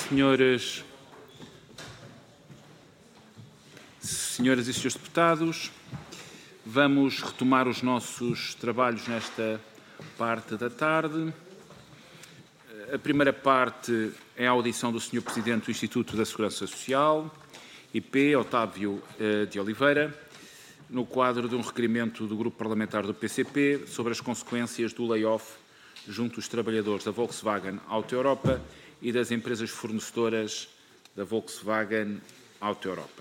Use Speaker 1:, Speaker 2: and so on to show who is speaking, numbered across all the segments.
Speaker 1: Senhoras e senhores deputados, vamos retomar os nossos trabalhos nesta parte da tarde. A primeira parte é a audição do Sr. Presidente do Instituto da Segurança Social, IP, Otávio de Oliveira, no quadro de um requerimento do Grupo Parlamentar do PCP sobre as consequências do layoff junto dos trabalhadores da Volkswagen Auto Europa e das empresas fornecedoras da Volkswagen Auto Europa.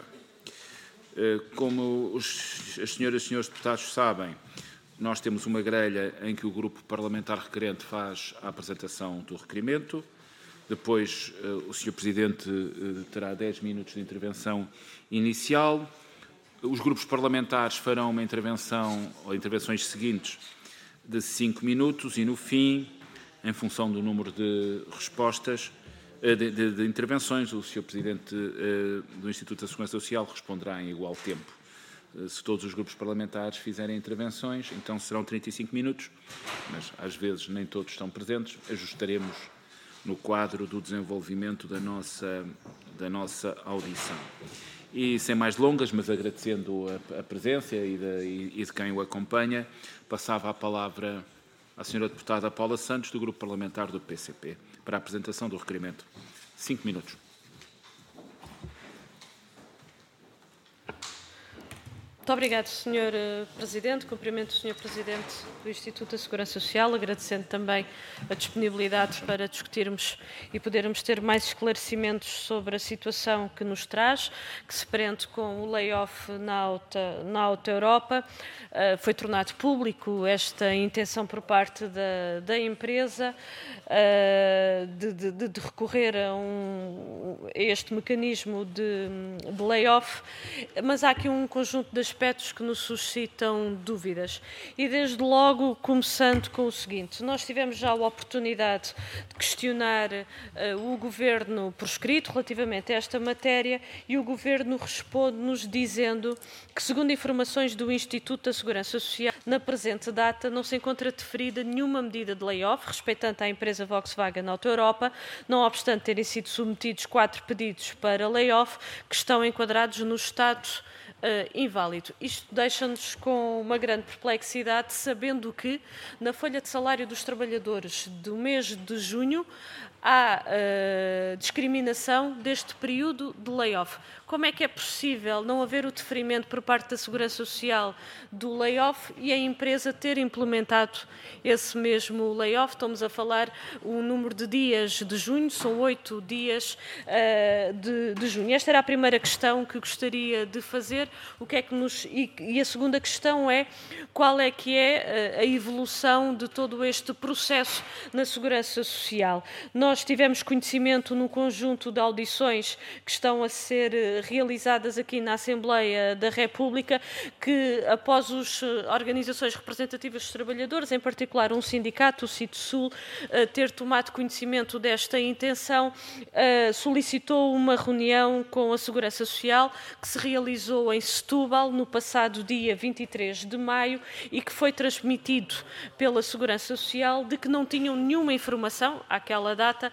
Speaker 1: Como as senhoras e senhores deputados sabem, nós temos uma grelha em que o Grupo Parlamentar requerente faz a apresentação do requerimento. Depois, o Sr. Presidente terá 10 minutos de intervenção inicial. Os grupos parlamentares farão uma intervenção ou intervenções seguintes de 5 minutos e, no fim, em função do número de respostas, de intervenções, o Sr. Presidente do Instituto da Segurança Social responderá em igual tempo. Se todos os grupos parlamentares fizerem intervenções, então serão 35 minutos, mas às vezes nem todos estão presentes, ajustaremos no quadro do desenvolvimento da nossa audição. E sem mais delongas, mas agradecendo a presença e de quem o acompanha, passava a palavra à senhora deputada Paula Santos, do Grupo Parlamentar do PCP, para a apresentação do requerimento. 5 minutos.
Speaker 2: Muito obrigado, Sr. Presidente. Cumprimento o Sr. Presidente do Instituto da Segurança Social, agradecendo também a disponibilidade para discutirmos e podermos ter mais esclarecimentos sobre a situação que nos traz, que se prende com o layoff na Auto Europa. Foi tornado público esta intenção por parte da empresa de recorrer a este mecanismo de layoff, mas há aqui um conjunto de aspectos que nos suscitam dúvidas. E desde logo, começando com o seguinte: nós tivemos já a oportunidade de questionar o Governo por escrito relativamente a esta matéria e o Governo responde-nos dizendo que, segundo informações do Instituto da Segurança Social, na presente data não se encontra deferida nenhuma medida de layoff respeitante à empresa Volkswagen Auto Europa, não obstante terem sido submetidos 4 pedidos para layoff que estão enquadrados no estado inválido. Isto deixa-nos com uma grande perplexidade, sabendo que na folha de salário dos trabalhadores do mês de junho há discriminação deste período de layoff. Como é que é possível não haver o deferimento por parte da Segurança Social do layoff e a empresa ter implementado esse mesmo layoff? Estamos a falar o número de dias de junho, são 8 dias de junho. Esta era a primeira questão que gostaria de fazer. O que é que e a segunda questão é qual é que é a evolução de todo este processo na Segurança Social. Nós tivemos conhecimento num conjunto de audições que estão a ser realizadas aqui na Assembleia da República, que após as organizações representativas dos trabalhadores, em particular um sindicato, o CITESUL, ter tomado conhecimento desta intenção, solicitou uma reunião com a Segurança Social que se realizou em Setúbal no passado dia 23 de maio e que foi transmitido pela Segurança Social de que não tinham nenhuma informação àquela data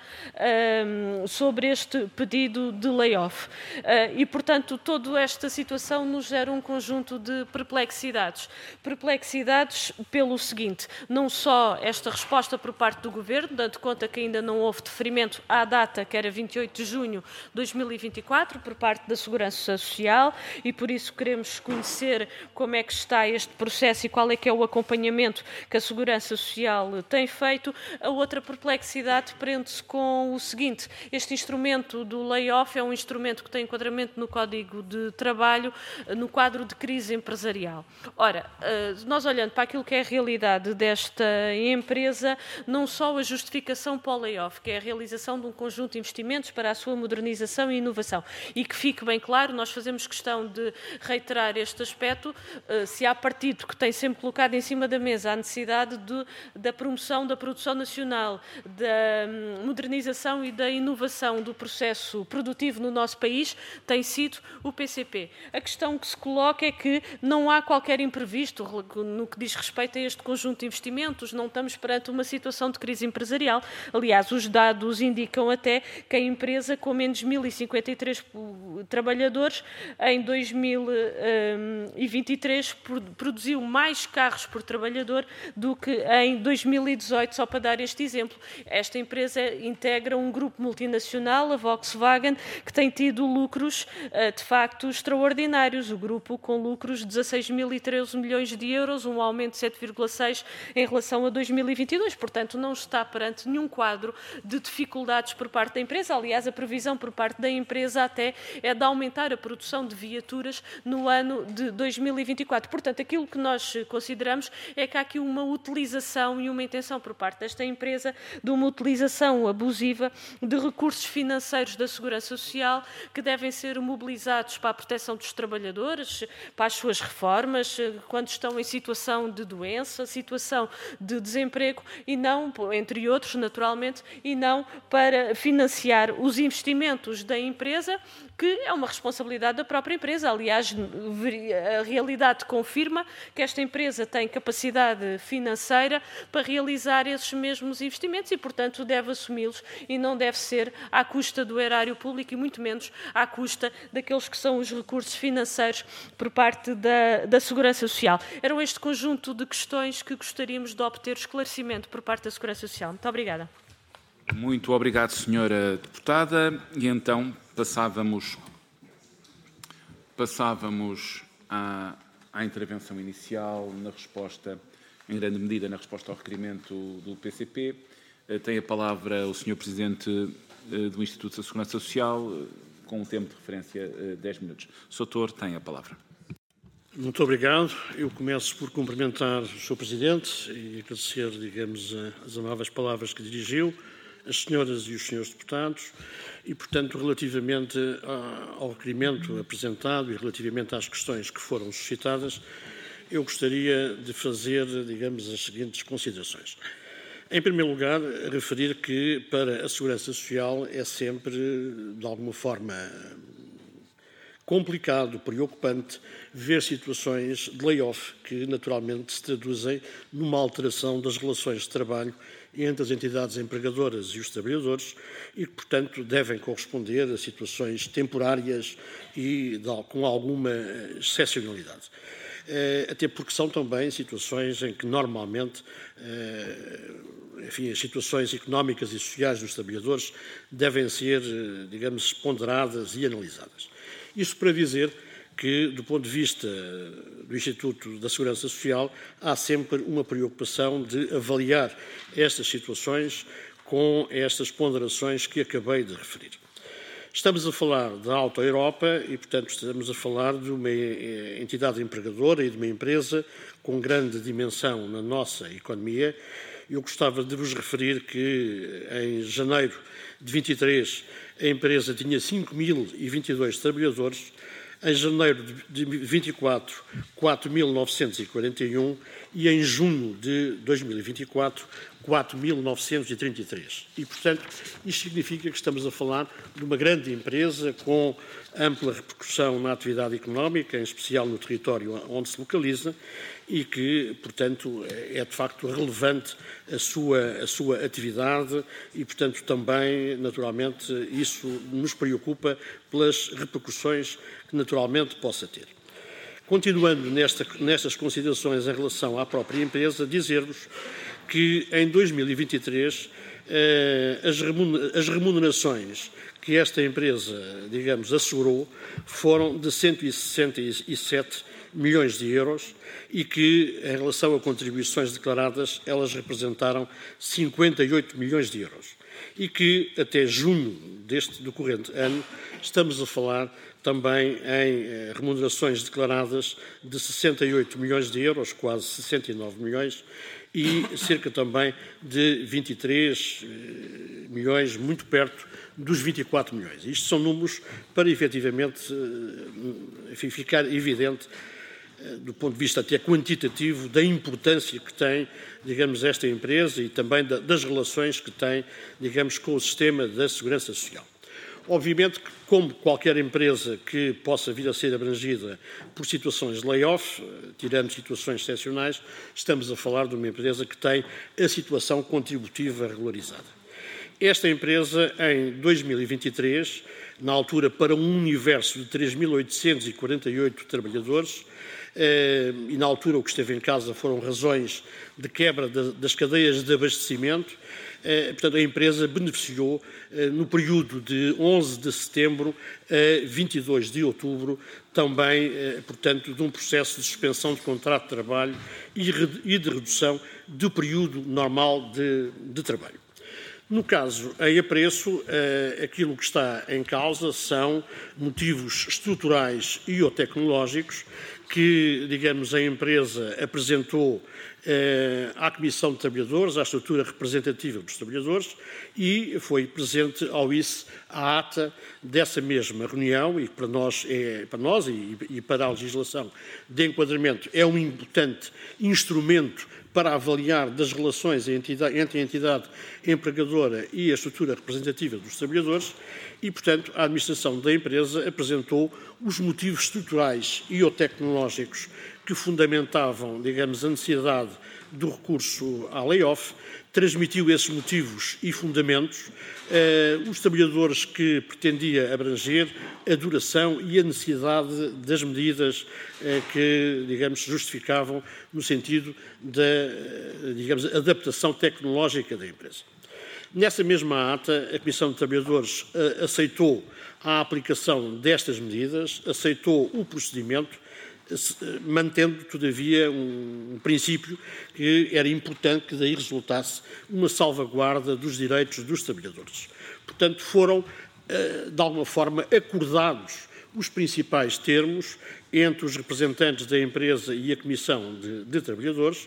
Speaker 2: sobre este pedido de layoff. E, portanto, toda esta situação nos gera um conjunto de perplexidades. Perplexidades pelo seguinte: não só esta resposta por parte do Governo, dando conta que ainda não houve deferimento à data, que era 28 de junho de 2024, por parte da Segurança Social, e por isso queremos conhecer como é que está este processo e qual é que é o acompanhamento que a Segurança Social tem feito. A outra perplexidade prende-se com o seguinte: este instrumento do layoff é um instrumento que tem enquadramento no Código de Trabalho, no quadro de crise empresarial. Ora, nós olhando para aquilo que é a realidade desta empresa, não só a justificação para o layoff, que é a realização de um conjunto de investimentos para a sua modernização e inovação. E que fique bem claro, nós fazemos questão de reiterar este aspecto, se há partido que tem sempre colocado em cima da mesa a necessidade da promoção da produção nacional, da modernização e da inovação do processo produtivo no nosso país, tem sido o PCP. A questão que se coloca é que não há qualquer imprevisto no que diz respeito a este conjunto de investimentos, não estamos perante uma situação de crise empresarial. Aliás, os dados indicam até que a empresa, com menos de 1.053 trabalhadores, em 2023 produziu mais carros por trabalhador do que em 2018, só para dar este exemplo. Esta empresa integra um grupo multinacional, a Volkswagen, que tem tido lucros de facto extraordinários. O grupo com lucros de 16.013 milhões de euros, um aumento de 7,6% em relação a 2022. Portanto, não está perante nenhum quadro de dificuldades por parte da empresa. Aliás, a previsão por parte da empresa até é de aumentar a produção de viaturas no ano de 2024. Portanto, aquilo que nós consideramos é que há aqui uma utilização e uma intenção por parte desta empresa de uma utilização abusiva de recursos financeiros da Segurança Social que devem ser mobilizados para a proteção dos trabalhadores, para as suas reformas, quando estão em situação de doença, situação de desemprego e não, entre outros, naturalmente, e não para financiar os investimentos da empresa, que é uma responsabilidade da própria empresa. Aliás, a realidade confirma que esta empresa tem capacidade financeira para realizar esses mesmos investimentos e, portanto, deve assumi-los e não deve ser à custa do erário público e muito menos à custa daqueles que são os recursos financeiros por parte da Segurança Social. Eram este conjunto de questões que gostaríamos de obter esclarecimento por parte da Segurança Social. Muito obrigada.
Speaker 1: Muito obrigado, Sra. Deputada. E então passávamos à intervenção inicial, na resposta, em grande medida, na resposta ao requerimento do PCP. Tem a palavra o Sr. Presidente do Instituto da Segurança Social, com um tempo de referência 10 minutos. Sr. Doutor, tem a palavra.
Speaker 3: Muito obrigado. Eu começo por cumprimentar o Sr. Presidente e agradecer, digamos, as amáveis palavras que dirigiu, as senhoras e os senhores deputados, e, portanto, relativamente ao requerimento apresentado e relativamente às questões que foram suscitadas, eu gostaria de fazer, digamos, as seguintes considerações. Em primeiro lugar, referir que para a Segurança Social é sempre, de alguma forma, complicado, preocupante, ver situações de layoff que naturalmente se traduzem numa alteração das relações de trabalho entre as entidades empregadoras e os trabalhadores e que, portanto, devem corresponder a situações temporárias e com alguma excepcionalidade. Até porque são também situações em que normalmente as situações económicas e sociais dos trabalhadores devem ser, digamos, ponderadas e analisadas. Isto para dizer que, do ponto de vista do Instituto da Segurança Social, há sempre uma preocupação de avaliar estas situações com estas ponderações que acabei de referir. Estamos a falar da Auto Europa e, portanto, estamos a falar de uma entidade empregadora e de uma empresa com grande dimensão na nossa economia. Eu gostava de vos referir que, em janeiro de 23, a empresa tinha 5.022 trabalhadores, em janeiro de 24, 4.941 e em junho de 2024, 4.933. E, portanto, isto significa que estamos a falar de uma grande empresa com ampla repercussão na atividade económica, em especial no território onde se localiza, e que, portanto, é de facto relevante a sua atividade e, portanto, também, naturalmente, isso nos preocupa pelas repercussões que naturalmente possa ter. Continuando nestas considerações em relação à própria empresa, dizer-vos que em 2023 as remunerações que esta empresa, digamos, assegurou foram de 167 milhões de euros e que, em relação a contribuições declaradas, elas representaram 58 milhões de euros. E que, até junho do corrente ano, estamos a falar também em remunerações declaradas de 68 milhões de euros, quase 69 milhões, e cerca também de 23 milhões, muito perto dos 24 milhões. Isto são números para, efetivamente, enfim, ficar evidente, do ponto de vista até quantitativo, da importância que tem, digamos, esta empresa e também das relações que tem, digamos, com o sistema da Segurança Social. Obviamente que, como qualquer empresa que possa vir a ser abrangida por situações de layoff, tirando situações excepcionais, estamos a falar de uma empresa que tem a situação contributiva regularizada. Esta empresa, em 2023, na altura para um universo de 3.848 trabalhadores, e na altura o que esteve em causa foram razões de quebra das cadeias de abastecimento. Portanto, a empresa beneficiou no período de 11 de setembro a 22 de outubro também, portanto, de um processo de suspensão de contrato de trabalho e de redução do período normal de trabalho. No caso, em apreço, aquilo que está em causa são motivos estruturais e ou tecnológicos que, digamos, a empresa apresentou à Comissão de Trabalhadores, à estrutura representativa dos trabalhadores, e foi presente ao ICE a ata dessa mesma reunião, e para nós e para a legislação de enquadramento é um importante instrumento para avaliar das relações entre a entidade empregadora e a estrutura representativa dos trabalhadores e, portanto, a administração da empresa apresentou os motivos estruturais e ou tecnológicos que fundamentavam, digamos, a necessidade do recurso à layoff, transmitiu esses motivos e fundamentos, os trabalhadores que pretendia abranger, a duração e a necessidade das medidas que, digamos, justificavam no sentido da, digamos, adaptação tecnológica da empresa. Nessa mesma ata, a Comissão de Trabalhadores aceitou a aplicação destas medidas, aceitou o procedimento, mantendo, todavia, um princípio que era importante que daí resultasse uma salvaguarda dos direitos dos trabalhadores. Portanto, foram, de alguma forma, acordados os principais termos entre os representantes da empresa e a Comissão de Trabalhadores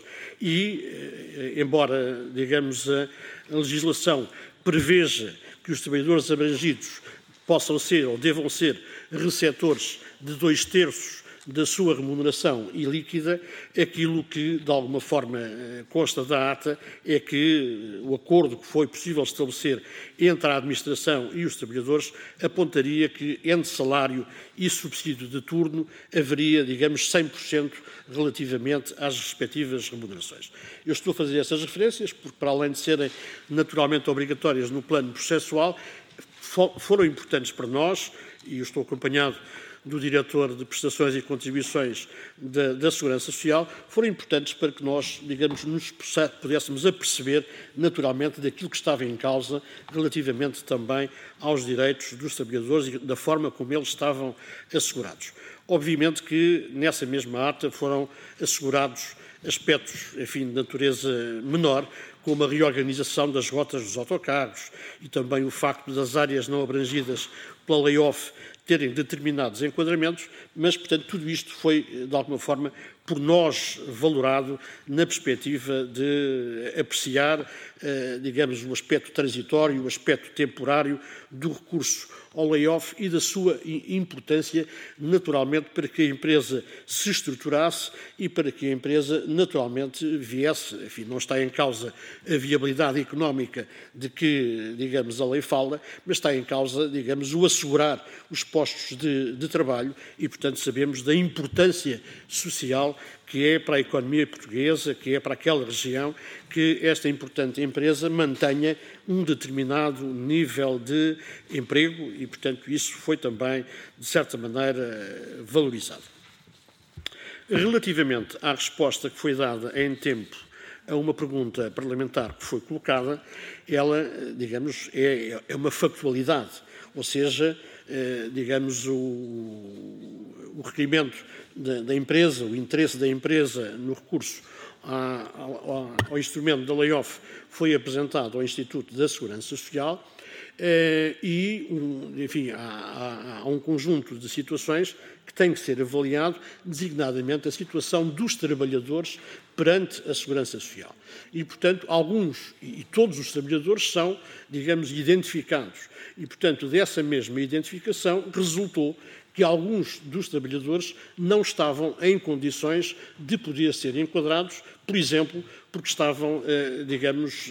Speaker 3: e, embora, digamos, a legislação preveja que os trabalhadores abrangidos possam ser ou devam ser receptores de 2/3 da sua remuneração ilíquida, aquilo que, de alguma forma, consta da ata é que o acordo que foi possível estabelecer entre a administração e os trabalhadores apontaria que, entre salário e subsídio de turno, haveria, digamos, 100% relativamente às respectivas remunerações. Eu estou a fazer essas referências porque, para além de serem naturalmente obrigatórias no plano processual, foram importantes para nós, e eu estou acompanhado do Diretor de Prestações e Contribuições da Segurança Social, foram importantes para que nós, digamos, nos pudéssemos aperceber naturalmente daquilo que estava em causa relativamente também aos direitos dos trabalhadores e da forma como eles estavam assegurados. Obviamente que nessa mesma ata foram assegurados aspectos, enfim, de natureza menor, como a reorganização das rotas dos autocarros e também o facto das áreas não abrangidas pela layoff terem determinados enquadramentos, mas, portanto, tudo isto foi, de alguma forma, por nós valorado na perspectiva de apreciar, digamos, o aspecto transitório, o aspecto temporário do recurso ao layoff e da sua importância, naturalmente, para que a empresa se estruturasse e para que a empresa, naturalmente, viesse, enfim, não está em causa a viabilidade económica de que, digamos, a lei fala, mas está em causa, digamos, o assegurar os postos de trabalho e, portanto, sabemos da importância social que é para a economia portuguesa, que é para aquela região, que esta importante empresa mantenha um determinado nível de emprego e, portanto, isso foi também, de certa maneira, valorizado. Relativamente à resposta que foi dada em tempo a uma pergunta parlamentar que foi colocada, ela, digamos, é uma factualidade, ou seja, digamos, o requerimento da empresa, o interesse da empresa no recurso ao instrumento da layoff foi apresentado ao Instituto da Segurança Social. Enfim, há um conjunto de situações que tem que ser avaliado, designadamente a situação dos trabalhadores perante a Segurança Social. E, portanto, alguns e todos os trabalhadores são, digamos, identificados. E, portanto, dessa mesma identificação resultou que alguns dos trabalhadores não estavam em condições de poder ser enquadrados, por exemplo, porque estavam, digamos,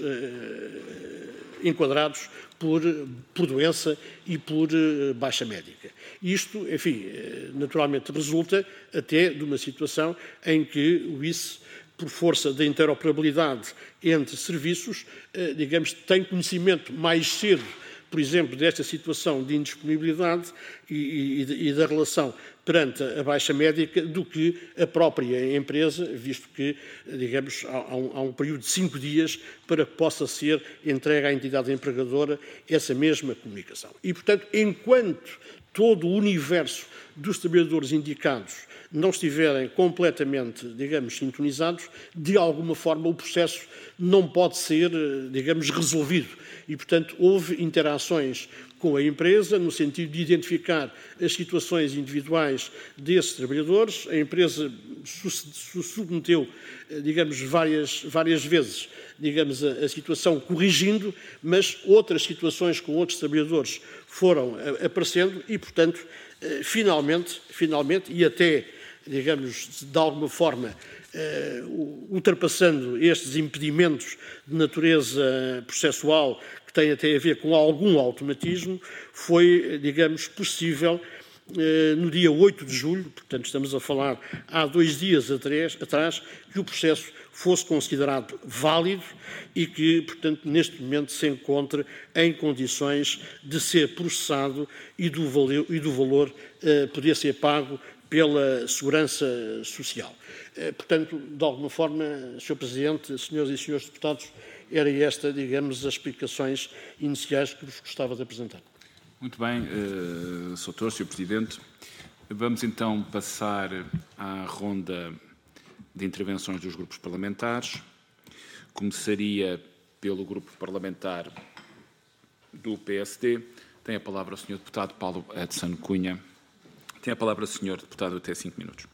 Speaker 3: enquadrados por doença e por baixa médica. Isto, enfim, naturalmente resulta até de uma situação em que o ICE, por força da interoperabilidade entre serviços, digamos, tem conhecimento mais cedo, por exemplo, desta situação de indisponibilidade e da relação perante a baixa médica do que a própria empresa, visto que, digamos, há um período de 5 dias para que possa ser entregue à entidade empregadora essa mesma comunicação. E, portanto, enquanto todo o universo dos trabalhadores indicados não estiverem completamente, digamos, sintonizados, de alguma forma o processo não pode ser, digamos, resolvido. E, portanto, houve interações com a empresa no sentido de identificar as situações individuais desses trabalhadores. A empresa submeteu, digamos, várias vezes, digamos, a situação corrigindo, mas outras situações com outros trabalhadores foram aparecendo e, portanto, finalmente, e até, digamos, de alguma forma, ultrapassando estes impedimentos de natureza processual que têm até a ver com algum automatismo, foi, digamos, possível, no dia 8 de julho, portanto estamos a falar há 2 dias atrás, que o processo fosse considerado válido e que, portanto, neste momento se encontre em condições de ser processado e do valor poder ser pago pela Segurança Social. Portanto, de alguma forma, Sr. Presidente, senhoras e senhores deputados, era esta, digamos, as explicações iniciais que vos gostava de apresentar.
Speaker 1: Muito bem, Sr. Presidente. Vamos então passar à ronda de intervenções dos grupos parlamentares. Começaria pelo grupo parlamentar do PSD. Tem a palavra o Sr. Deputado Paulo Edson Cunha. Tem a palavra o Sr. Deputado até 5 minutos.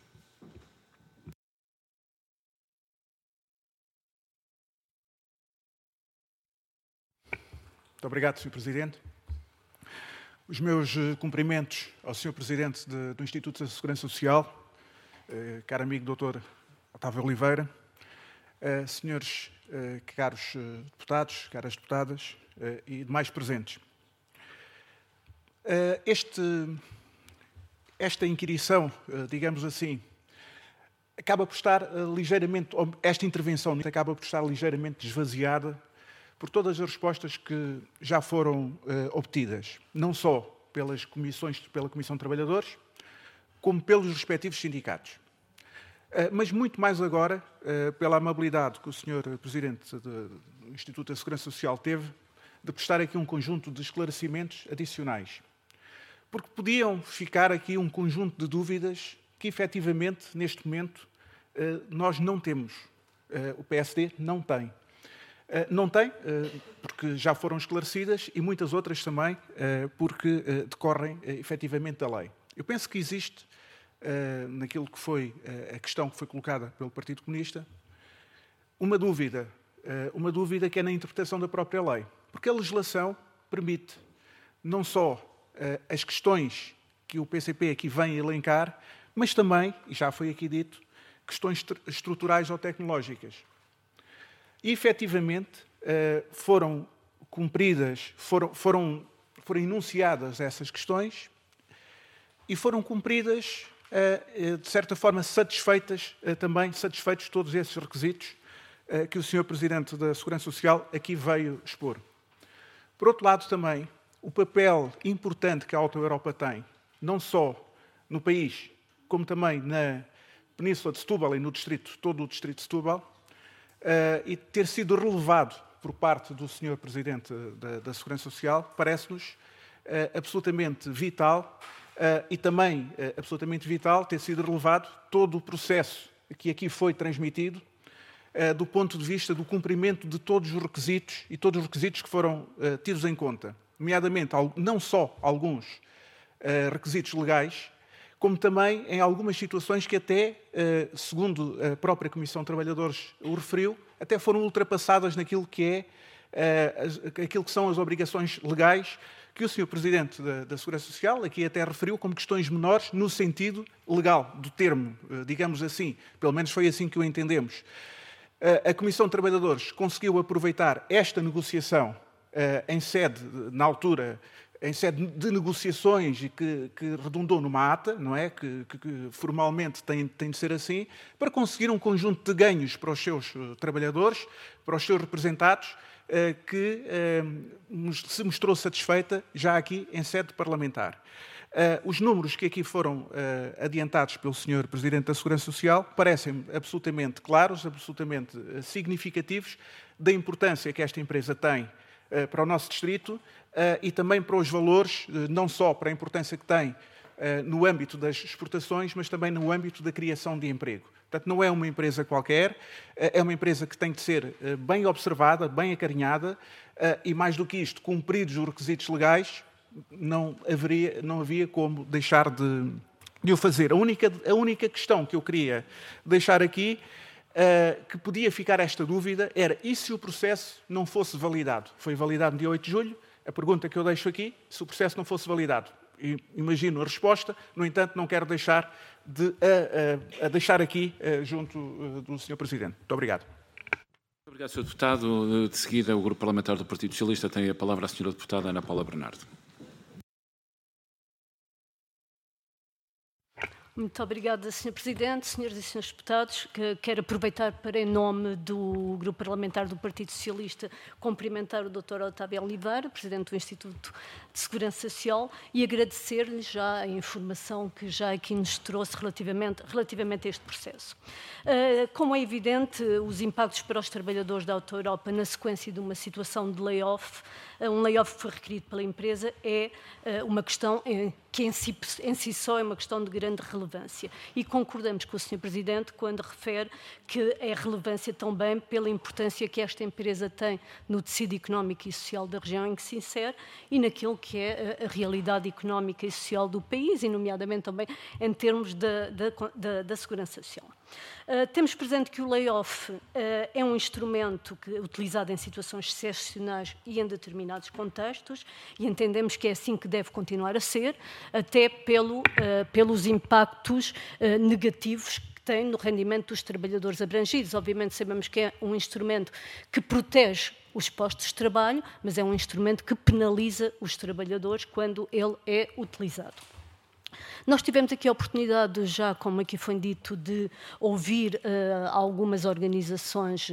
Speaker 4: Muito obrigado, Sr. Presidente. Os meus cumprimentos ao Sr. Presidente do Instituto da Segurança Social, caro amigo Dr. Otávio Oliveira, senhores caros deputados, caras deputadas e demais presentes. Esta inquirição, digamos assim, acaba por estar ligeiramente, esta intervenção acaba por estar ligeiramente esvaziada por todas as respostas que já foram obtidas, não só pela Comissão de Trabalhadores, como pelos respectivos sindicatos. Mas muito mais agora, pela amabilidade que o Sr. Presidente do Instituto da Segurança Social teve, de prestar aqui um conjunto de esclarecimentos adicionais. Porque podiam ficar aqui um conjunto de dúvidas que, efetivamente, neste momento, nós não temos. O PSD não tem. Não tem, porque já foram esclarecidas, e muitas outras também, porque decorrem efetivamente da lei. Eu penso que existe, naquilo que foi a questão que foi colocada pelo Partido Comunista, uma dúvida que é na interpretação da própria lei. Porque a legislação permite não só as questões que o PCP aqui vem elencar, mas também, e já foi aqui dito, questões estruturais ou tecnológicas. E, efetivamente, foram cumpridas, foram enunciadas essas questões e foram cumpridas, de certa forma, satisfeitos todos esses requisitos que o Sr. Presidente da Segurança Social aqui veio expor. Por outro lado, também, o papel importante que a Auto Europa tem, não só no país, como também na Península de Setúbal e no distrito, todo o distrito de Setúbal, e ter sido relevado por parte do Sr. Presidente da Segurança Social, parece-nos absolutamente vital e também absolutamente vital ter sido relevado todo o processo que aqui foi transmitido do ponto de vista do cumprimento de todos os requisitos e todos os requisitos que foram tidos em conta, nomeadamente não só alguns requisitos legais, como também em algumas situações que até, segundo a própria Comissão de Trabalhadores o referiu, até foram ultrapassadas naquilo que aquilo que são as obrigações legais que o Sr. Presidente da Segurança Social aqui até referiu como questões menores no sentido legal do termo, digamos assim. Pelo menos foi assim que o entendemos. A Comissão de Trabalhadores conseguiu aproveitar esta negociação na altura, em sede de negociações e que redundou numa ata, não é? Que formalmente tem de ser assim, para conseguir um conjunto de ganhos para os seus trabalhadores, para os seus representados, que se mostrou satisfeita já aqui em sede parlamentar. Os números que aqui foram adiantados pelo Sr. Presidente da Segurança Social parecem absolutamente claros, absolutamente significativos da importância que esta empresa tem para o nosso distrito e também para os valores, não só para a importância que tem no âmbito das exportações, mas também no âmbito da criação de emprego. Portanto, não é uma empresa qualquer, é uma empresa que tem de ser bem observada, bem acarinhada e, mais do que isto, cumpridos os requisitos legais, não havia como deixar de o fazer. A única questão que eu queria deixar aqui, que podia ficar esta dúvida, era e se o processo não fosse validado? Foi validado no dia 8 de julho, a pergunta que eu deixo aqui, se o processo não fosse validado. Imagino a resposta, no entanto, não quero deixar de deixar aqui junto do Sr. Presidente. Muito obrigado.
Speaker 1: Muito obrigado, Sr. Deputado. De seguida, o Grupo Parlamentar do Partido Socialista tem a palavra a Sra. Deputada Ana Paula Bernardo.
Speaker 5: Muito obrigada, Sr. Presidente, Sras. e Srs. Deputados. Quero aproveitar para, em nome do Grupo Parlamentar do Partido Socialista, cumprimentar o Dr. Otávio Oliveira, Presidente do Instituto de Segurança Social, e agradecer-lhe já a informação que já aqui nos trouxe relativamente a este processo. Como é evidente, os impactos para os trabalhadores da Auto Europa na sequência de uma situação de layoff, um layoff que foi requerido pela empresa, é uma questão que em si só é uma questão de grande relevância. E concordamos com o Sr. Presidente quando refere que é relevância também pela importância que esta empresa tem no tecido económico e social da região em que se insere e naquilo que é a realidade económica e social do país, e nomeadamente também em termos da segurança social. Temos presente que o layoff é um instrumento utilizado em situações excepcionais e em determinados contextos, e entendemos que é assim que deve continuar a ser, até pelos impactos negativos que tem no rendimento dos trabalhadores abrangidos. Obviamente sabemos que é um instrumento que protege os postos de trabalho, mas é um instrumento que penaliza os trabalhadores quando ele é utilizado. Nós tivemos aqui a oportunidade, já como aqui foi dito, de ouvir algumas organizações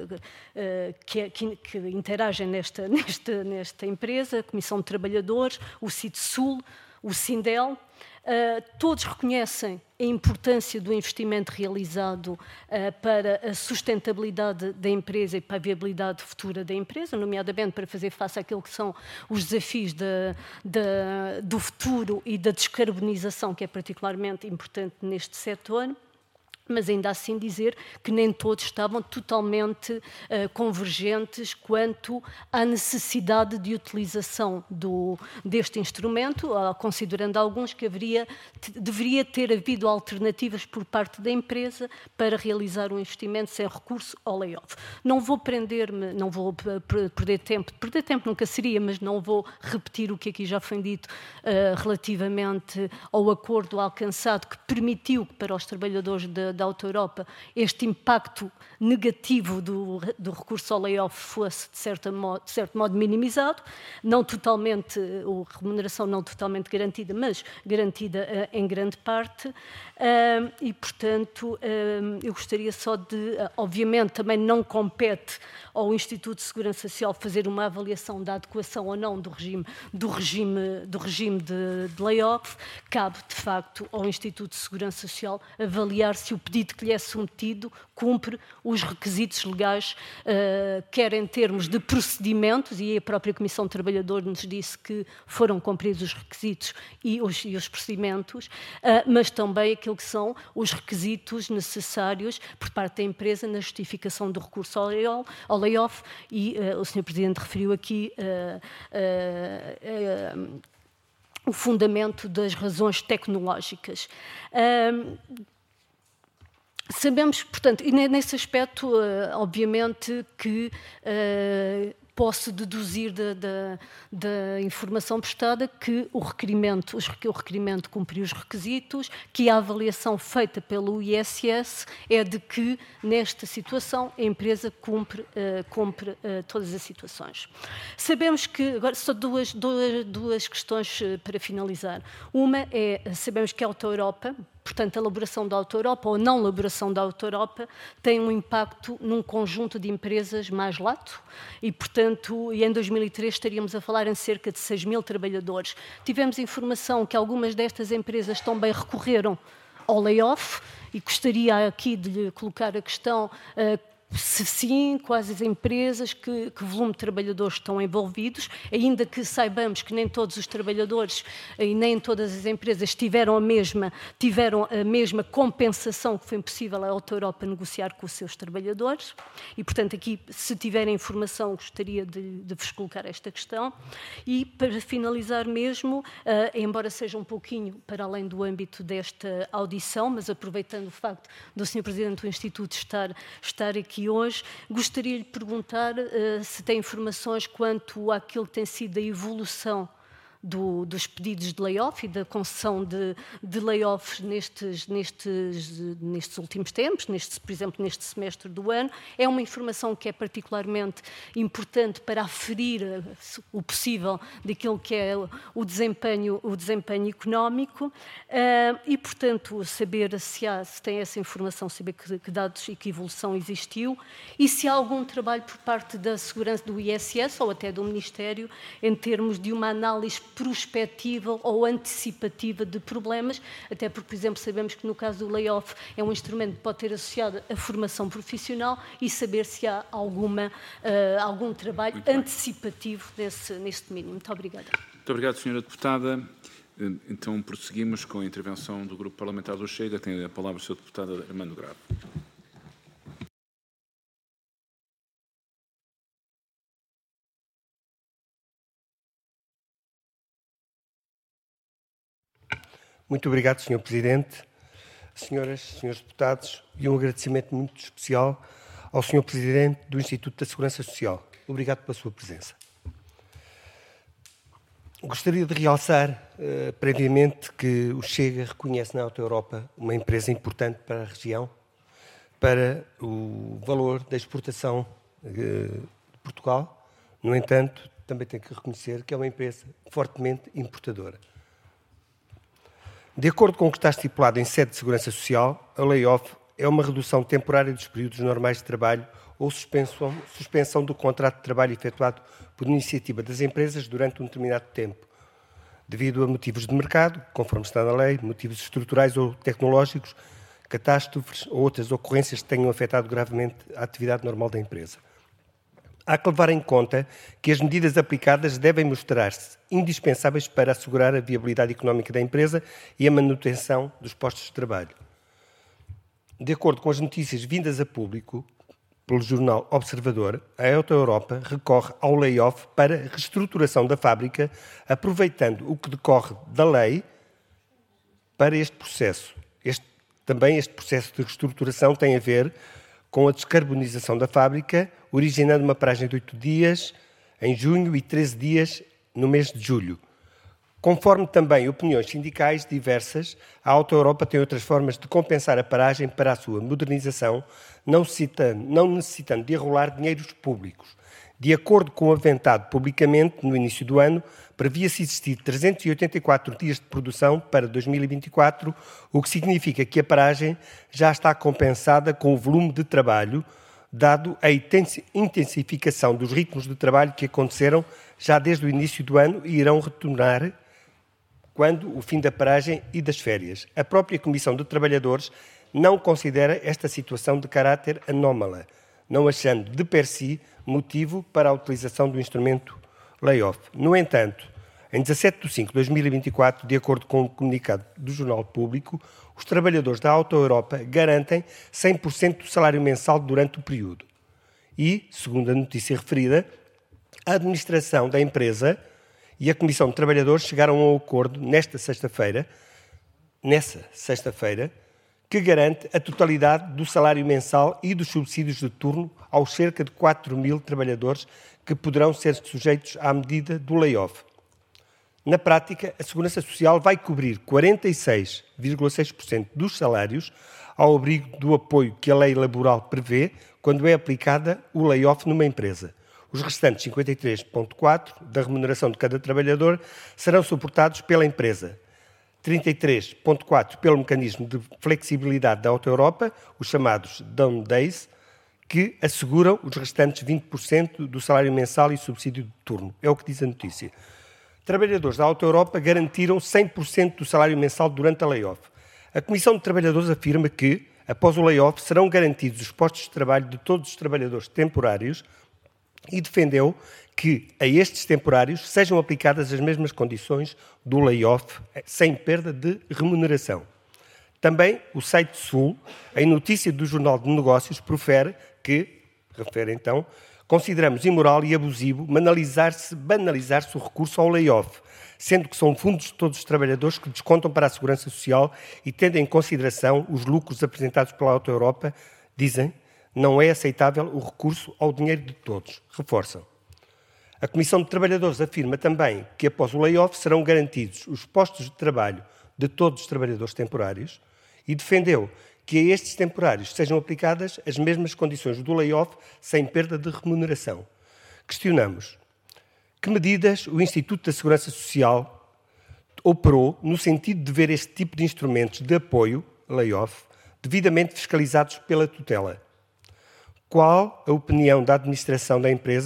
Speaker 5: que interagem nesta empresa, a Comissão de Trabalhadores, o CITSUL, o SINDEL. Todos reconhecem a importância do investimento realizado para a sustentabilidade da empresa e para a viabilidade futura da empresa, nomeadamente para fazer face àquilo que são os desafios do futuro e da descarbonização, que é particularmente importante neste setor. Mas ainda assim dizer que nem todos estavam totalmente convergentes quanto à necessidade de utilização deste instrumento, considerando alguns que deveria ter havido alternativas por parte da empresa para realizar um investimento sem recurso ao layoff. Não vou prender-me, não vou perder tempo nunca seria, mas não vou repetir o que aqui já foi dito relativamente ao acordo alcançado que permitiu que para os trabalhadores da Auto Europa este impacto negativo do recurso ao layoff fosse, de certo modo, minimizado, não totalmente, a remuneração não totalmente garantida, mas garantida em grande parte, e, portanto, eu gostaria só de, obviamente, também não compete ao Instituto de Segurança Social fazer uma avaliação da adequação ou não do regime de layoff, cabe, de facto, ao Instituto de Segurança Social avaliar se o pedido que lhe é submetido cumpre os requisitos legais, quer em termos de procedimentos, e a própria Comissão de Trabalhador nos disse que foram cumpridos os requisitos e os procedimentos, mas também aquilo que são os requisitos necessários por parte da empresa na justificação do recurso ao layoff, e o Sr. Presidente referiu aqui o fundamento das razões tecnológicas. Sabemos, portanto, e nesse aspecto, obviamente, que posso deduzir da informação prestada que o requerimento cumpriu os requisitos, que a avaliação feita pelo ISS é de que, nesta situação, a empresa cumpre todas as situações. Sabemos que, agora, só duas questões para finalizar. Uma é, sabemos que a Auto Europa, portanto, a elaboração da Auto Europa ou a não elaboração da Auto Europa tem um impacto num conjunto de empresas mais lato e, portanto, em 2003 estaríamos a falar em cerca de 6.000 trabalhadores. Tivemos informação que algumas destas empresas também recorreram ao layoff e gostaria aqui de lhe colocar a questão se sim, quais as empresas, que volume de trabalhadores estão envolvidos, ainda que saibamos que nem todos os trabalhadores e nem todas as empresas tiveram a mesma compensação que foi impossível a Auto Europa negociar com os seus trabalhadores. E, portanto, aqui, se tiverem informação, gostaria de vos colocar esta questão. E, para finalizar mesmo, embora seja um pouquinho para além do âmbito desta audição, mas aproveitando o facto do Sr. Presidente do Instituto estar aqui hoje, gostaria de lhe perguntar se tem informações quanto àquilo que tem sido a evolução dos pedidos de layoff e da concessão de layoffs nestes últimos tempos, por exemplo, neste semestre do ano. É uma informação que é particularmente importante para aferir o possível daquilo que é o desempenho económico e, portanto, saber se tem essa informação, saber que dados e que evolução existiu e se há algum trabalho por parte da segurança do ISS ou até do Ministério em termos de uma análise prospectiva ou antecipativa de problemas, até porque, por exemplo, sabemos que no caso do layoff é um instrumento que pode ter associado a formação profissional e saber se há algum trabalho antecipativo nesse domínio. Muito obrigada.
Speaker 1: Muito obrigado, Sra. Deputada. Então, prosseguimos com a intervenção do Grupo Parlamentar do Chega. Tem a palavra o Sr. Deputado Armando Grave.
Speaker 6: Muito obrigado, Sr. Presidente, senhoras e senhores deputados, e um agradecimento muito especial ao Sr. Presidente do Instituto da Segurança Social. Obrigado pela sua presença. Gostaria de realçar, previamente, que o Chega reconhece na Auto Europa uma empresa importante para a região, para o valor da exportação de Portugal. No entanto, também tem que reconhecer que é uma empresa fortemente importadora. De acordo com o que está estipulado em sede de Segurança Social, a layoff é uma redução temporária dos períodos normais de trabalho ou suspensão do contrato de trabalho efetuado por iniciativa das empresas durante um determinado tempo, devido a motivos de mercado, conforme está na lei, motivos estruturais ou tecnológicos, catástrofes ou outras ocorrências que tenham afetado gravemente a atividade normal da empresa. Há que levar em conta que as medidas aplicadas devem mostrar-se indispensáveis para assegurar a viabilidade económica da empresa e a manutenção dos postos de trabalho. De acordo com as notícias vindas a público pelo jornal Observador, a Auto Europa recorre ao layoff para reestruturação da fábrica, aproveitando o que decorre da lei para este processo. Também este processo de reestruturação tem a ver com a descarbonização da fábrica, originando uma paragem de 8 dias em junho e 13 dias no mês de julho. Conforme também opiniões sindicais diversas, a Auto Europa tem outras formas de compensar a paragem para a sua modernização, não necessitando de arrolar dinheiros públicos. De acordo com o aventado publicamente no início do ano, previa-se existir 384 dias de produção para 2024, o que significa que a paragem já está compensada com o volume de trabalho, dado a intensificação dos ritmos de trabalho que aconteceram já desde o início do ano e irão retornar quando o fim da paragem e das férias. A própria Comissão de Trabalhadores não considera esta situação de caráter anómala, não achando de per si motivo para a utilização do instrumento layoff. No entanto, em 17 de 5 de 2024, de acordo com o comunicado do Jornal Público, os trabalhadores da Auto Europa garantem 100% do salário mensal durante o período. E, segundo a notícia referida, a administração da empresa e a Comissão de Trabalhadores chegaram a um acordo nessa sexta-feira, que garante a totalidade do salário mensal e dos subsídios de turno aos cerca de 4.000 trabalhadores que poderão ser sujeitos à medida do layoff. Na prática, a Segurança Social vai cobrir 46,6% dos salários ao abrigo do apoio que a lei laboral prevê quando é aplicada o layoff numa empresa. Os restantes 53,4% da remuneração de cada trabalhador serão suportados pela empresa. 33,4% pelo mecanismo de flexibilidade da Auto Europa, os chamados Down Days, que asseguram os restantes 20% do salário mensal e subsídio de turno. É o que diz a notícia. Trabalhadores da Auto Europa garantiram 100% do salário mensal durante a layoff. A Comissão de Trabalhadores afirma que, após o layoff, serão garantidos os postos de trabalho de todos os trabalhadores temporários e defendeu que a estes temporários sejam aplicadas as mesmas condições do layoff, sem perda de remuneração. Também o site Sul, em notícia do Jornal de Negócios, refere então, consideramos imoral e abusivo banalizar-se o recurso ao layoff, sendo que são fundos de todos os trabalhadores que descontam para a Segurança Social e tendo em consideração os lucros apresentados pela Auto Europa, dizem, não é aceitável o recurso ao dinheiro de todos. Reforçam. A Comissão de Trabalhadores afirma também que após o layoff serão garantidos os postos de trabalho de todos os trabalhadores temporários e defendeu que a estes temporários sejam aplicadas as mesmas condições do layoff sem perda de remuneração. Questionamos que medidas o Instituto da Segurança Social operou no sentido de ver este tipo de instrumentos de apoio, layoff, devidamente fiscalizados pela tutela. Qual a opinião da administração da empresa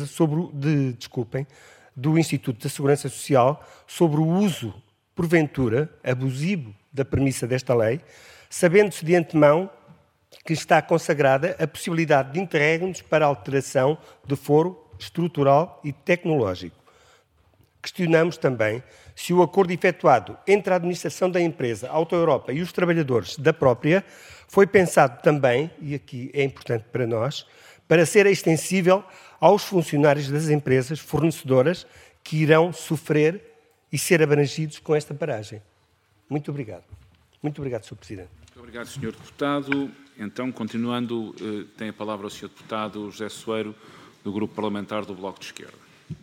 Speaker 6: do Instituto da Segurança Social sobre o uso, porventura, abusivo da premissa desta lei, sabendo-se de antemão que está consagrada a possibilidade de interregnos para alteração de foro estrutural e tecnológico. Questionamos também se o acordo efetuado entre a administração da empresa Auto Europa e os trabalhadores da própria foi pensado também, e aqui é importante para nós, para ser extensível aos funcionários das empresas fornecedoras que irão sofrer e ser abrangidos com esta paragem. Muito obrigado. Muito obrigado, Sr. Presidente.
Speaker 1: Muito obrigado, Sr. Deputado. Então, continuando, tem a palavra o Sr. Deputado José Soeiro, do Grupo Parlamentar do Bloco de Esquerda.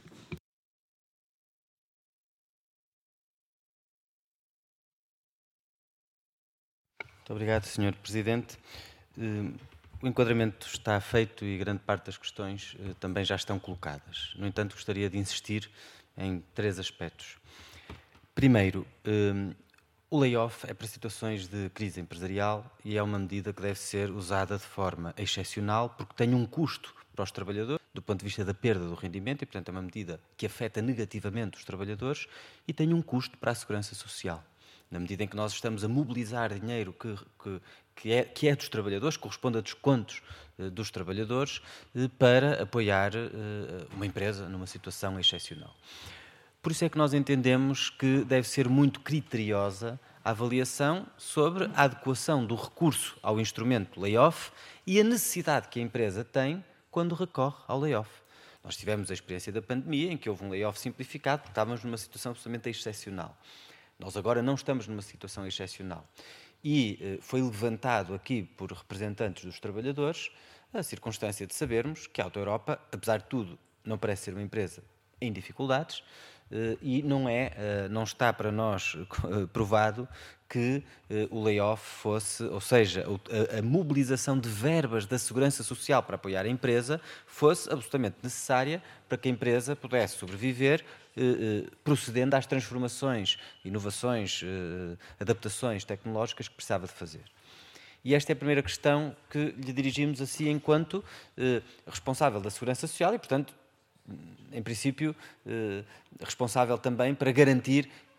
Speaker 7: Muito obrigado, Sr. Presidente. O enquadramento está feito e grande parte das questões também já estão colocadas. No entanto, gostaria de insistir em 3 aspectos. Primeiro, o layoff é para situações de crise empresarial e é uma medida que deve ser usada de forma excepcional porque tem um custo para os trabalhadores, do ponto de vista da perda do rendimento, e, portanto, é uma medida que afeta negativamente os trabalhadores e tem um custo para a Segurança Social. Na medida em que nós estamos a mobilizar dinheiro que é dos trabalhadores, corresponde a descontos dos trabalhadores, para apoiar uma empresa numa situação excepcional. Por isso é que nós entendemos que deve ser muito criteriosa a avaliação sobre a adequação do recurso ao instrumento layoff e a necessidade que a empresa tem quando recorre ao layoff. Nós tivemos a experiência da pandemia, em que houve um layoff simplificado, porque estávamos numa situação absolutamente excepcional. Nós agora não estamos numa situação excepcional. E foi levantado aqui por representantes dos trabalhadores a circunstância de sabermos que a Auto Europa, apesar de tudo, não parece ser uma empresa em dificuldades e não está para nós provado que o layoff fosse, ou seja, a mobilização de verbas da Segurança Social para apoiar a empresa fosse absolutamente necessária para que a empresa pudesse sobreviver procedendo às transformações, inovações, adaptações tecnológicas que precisava de fazer. E esta é a primeira questão que lhe dirigimos a si enquanto responsável da Segurança Social e, portanto, em princípio, responsável também para garantir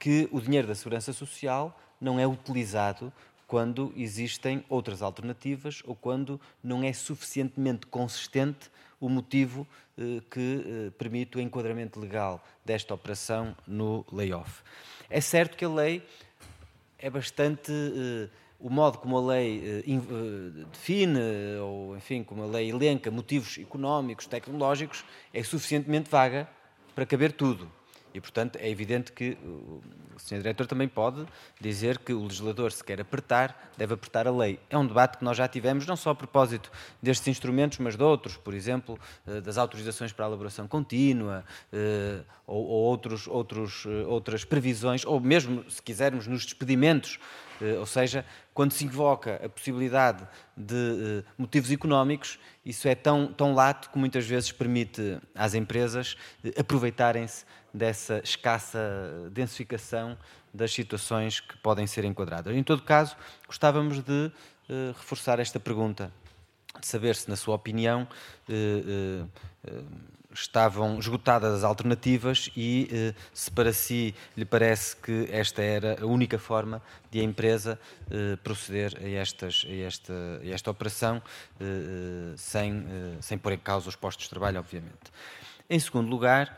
Speaker 7: que o dinheiro da Segurança Social não é utilizado quando existem outras alternativas ou quando não é suficientemente consistente o motivo que permite o enquadramento legal desta operação no layoff. É certo que a lei é bastante... o modo como a lei define, ou enfim, como a lei elenca motivos económicos, tecnológicos, é suficientemente vaga para caber tudo. E, portanto, é evidente que o Sr. Diretor também pode dizer que o legislador, se quer apertar, deve apertar a lei. É um debate que nós já tivemos, não só a propósito destes instrumentos, mas de outros, por exemplo, das autorizações para a elaboração contínua, ou outras previsões, ou mesmo, se quisermos, nos despedimentos, ou seja, quando se invoca a possibilidade de motivos económicos, isso é tão lato que muitas vezes permite às empresas aproveitarem-se dessa escassa densificação das situações que podem ser enquadradas. Em todo caso, gostávamos de reforçar esta pergunta, de saber se, na sua opinião, estavam esgotadas as alternativas e se para si lhe parece que esta era a única forma de a empresa proceder a esta operação sem pôr em causa os postos de trabalho, obviamente. Em segundo lugar,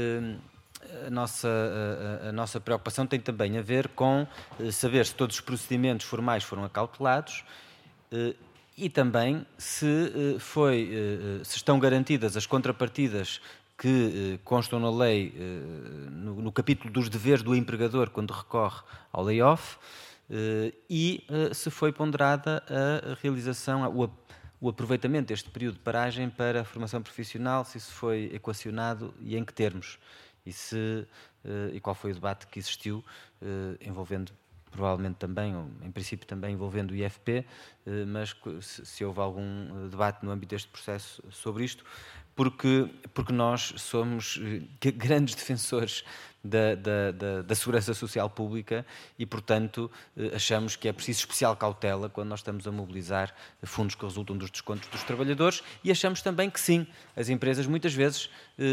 Speaker 7: a nossa preocupação tem também a ver com saber se todos os procedimentos formais foram acautelados e também se estão garantidas as contrapartidas que constam na lei, no capítulo dos deveres do empregador quando recorre ao layoff, e se foi ponderada a realização, o aproveitamento deste período de paragem para a formação profissional, se isso foi equacionado e em que termos, e qual foi o debate que existiu, envolvendo provavelmente também, ou em princípio também envolvendo o IFP, mas se houve algum debate no âmbito deste processo sobre isto, porque nós somos grandes defensores da segurança social pública e, portanto, achamos que é preciso especial cautela quando nós estamos a mobilizar fundos que resultam dos descontos dos trabalhadores e achamos também que sim, as empresas muitas vezes,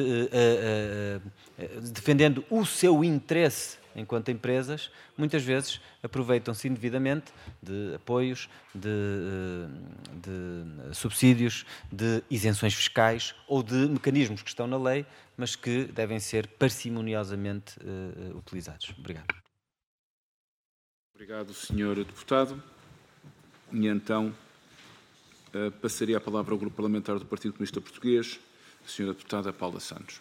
Speaker 7: defendendo o seu interesse enquanto empresas, muitas vezes aproveitam-se indevidamente de apoios, de subsídios, de isenções fiscais ou de mecanismos que estão na lei, mas que devem ser parcimoniosamente utilizados. Obrigado.
Speaker 1: Obrigado, Sr. Deputado. E então passaria a palavra ao Grupo Parlamentar do Partido Comunista Português, a Sra. Deputada Paula Santos.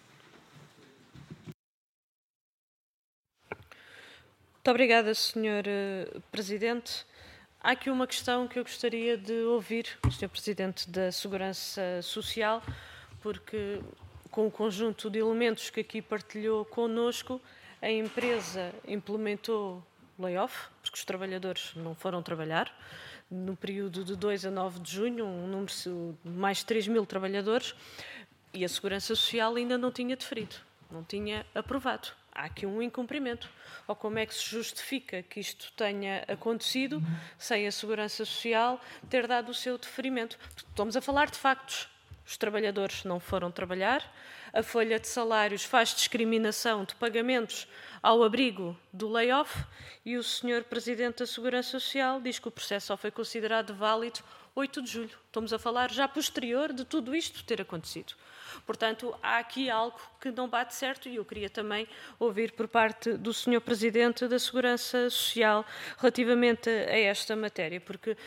Speaker 2: Muito obrigada, Sr. Presidente. Há aqui uma questão que eu gostaria de ouvir o Sr. Presidente da Segurança Social, porque com o conjunto de elementos que aqui partilhou connosco, a empresa implementou layoff, porque os trabalhadores não foram trabalhar, no período de 2 a 9 de junho, um número de mais de 3 mil trabalhadores, e a Segurança Social ainda não tinha deferido, não tinha aprovado. Há aqui um incumprimento. Ou como é que se justifica que isto tenha acontecido sem a Segurança Social ter dado o seu deferimento? Estamos a falar de factos. Os trabalhadores não foram trabalhar, a folha de salários faz discriminação de pagamentos ao abrigo do layoff e o Sr. Presidente da Segurança Social diz que o processo só foi considerado válido 8 de julho. Estamos a falar já posterior de tudo isto ter acontecido. Portanto, há aqui algo que não bate certo e eu queria também ouvir por parte do Sr. Presidente da Segurança Social relativamente a esta matéria, porque